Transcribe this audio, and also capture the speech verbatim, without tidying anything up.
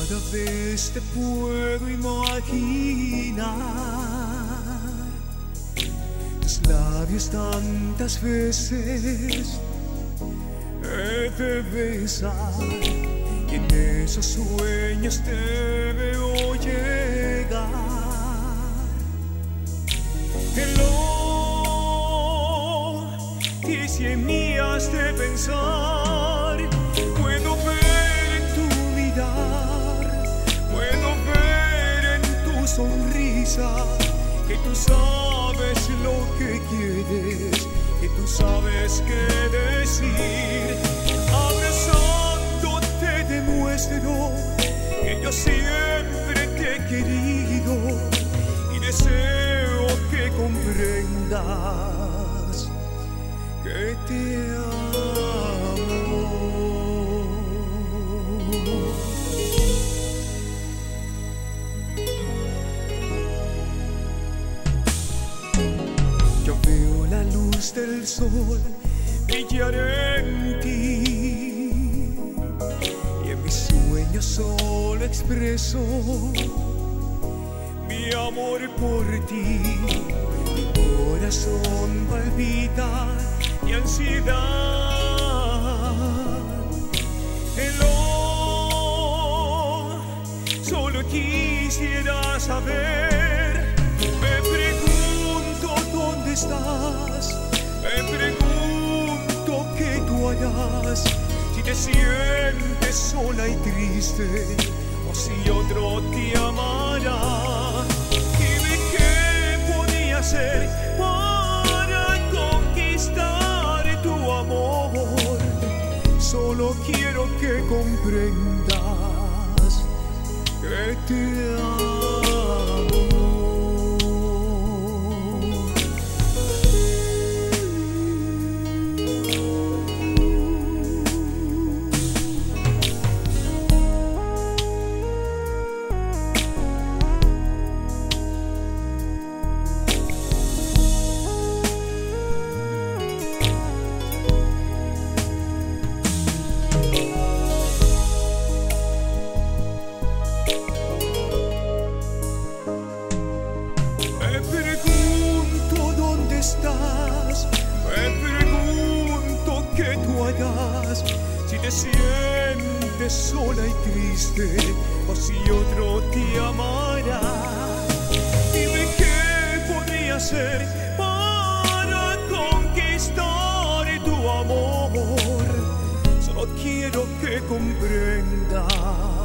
Cada vez te puedo imaginar, tus labios tantas veces he de besar, y en esos sueños te veo llegar. Hello, y si en mí has de pensar, puedo ver en tu mirar, puedo ver en tu sonrisa, que tú sabes lo que quieres, que tú sabes qué decir. Abrazándote demuestro que yo siempre te he querido, y deseo que comprendas que te amo. Yo veo la luz del sol brillar en ti, y en mis sueños solo expreso mi amor por ti. Mi corazón palpita de ansiedad. Hello, solo quisiera saber, me pregunto dónde estás, me pregunto qué tú harás, si te sientes sola y triste, o si otro te amará. Dime qué podía hacer para conquistar tu amor. Solo quiero que comprendas que te amo. Si te sientes sola y triste, o si otro te amará. Dime qué podría hacer para conquistar tu amor. Solo quiero que comprendas